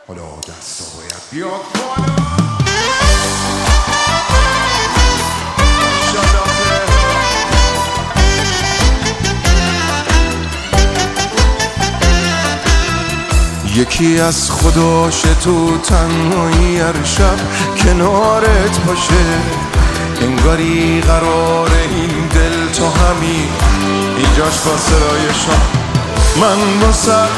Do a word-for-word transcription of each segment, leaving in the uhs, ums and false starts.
حالا دستا باید بیاد بالا. یکی از خداش تو تنهایی هر شب کنارت باشه، انگاری قرار این دل تو همین اینجاش با سرای شام. من واسه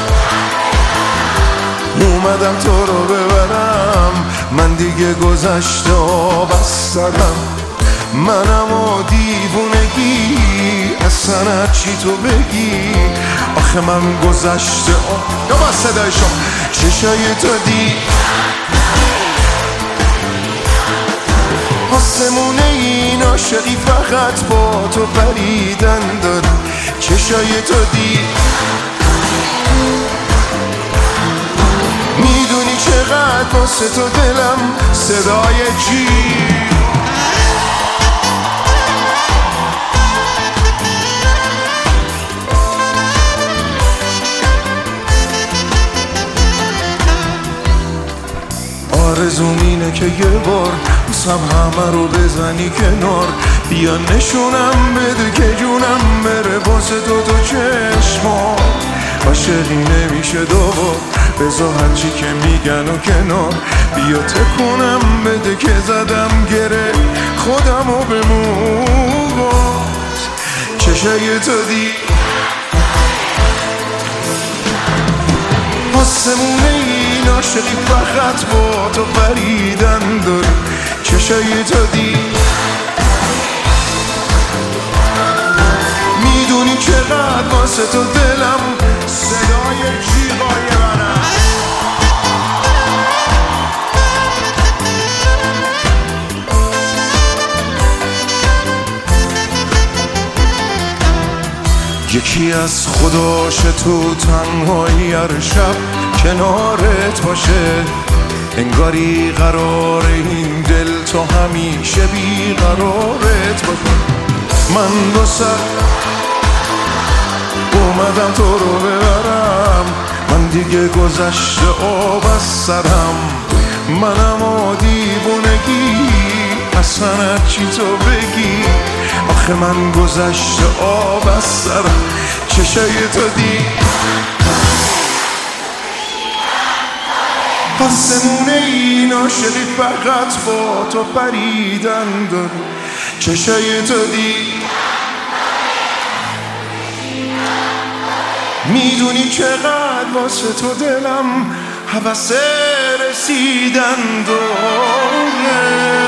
اومدم تو رو ببرم، من دیگه گذشته بس زدم، منم و دیوونگی اصلا چی تو بگی. آخه من گذشته یا با صدای شما چشای تو دی آسمونه این عاشقی فقط با تو پریدن داره. چشای تو دی میدونی چقدر واسه تو دلم صدای چی. آرزوم اینه که یه بار بسم همه رو بزنی کنار، بیا نشونم بده که جونم بره واسه تو تو چشما. عاشقی نمیشه دوبار، بذار هرچی که میگن و کنار، بیا تکونم بده که زدم گره خودم و به موباز. چشای تو دی آسمونه این عاشقی فقط با تو پریدن داره. چشای تو دی میدونی چقدر واسه تو دلم صدای جیغای منم. یکی از خداش تو تنهایی هر شب کنارت باشه، انگاری قرار این دل تو همیشه بی قرارت باشه. من واسه اومدم تو رو ببرم، من دیگه گذشته آب از سرم، منم و دیوونگی اصلا چی تو بگی. آخه من گذشته آب از سرم. چشای تو دی آسمونه این عاشقی فقط با تو پریدن داره. چشای تو دی میدونی چقدر واسه تو دلم هوس رسیدن داره.